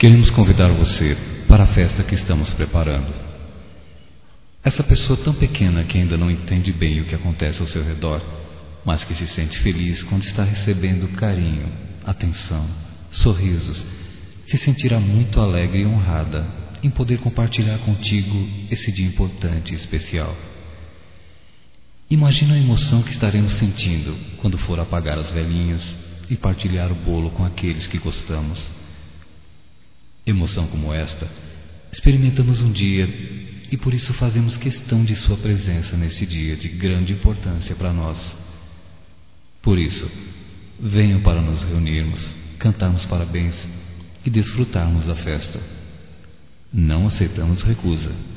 Queremos convidar você para a festa que estamos preparando. Essa pessoa tão pequena que ainda não entende bem o que acontece ao seu redor, mas que se sente feliz quando está recebendo carinho, atenção, sorrisos, se sentirá muito alegre e honrada em poder compartilhar contigo esse dia importante e especial. Imagina a emoção que estaremos sentindo quando for apagar as velinhas e partilhar o bolo com aqueles que gostamos. Emoção como esta experimentamos um dia e por isso fazemos questão de sua presença nesse dia de grande importância para nós. Por isso, venham para nos reunirmos, cantarmos parabéns e desfrutarmos da festa. Não aceitamos recusa.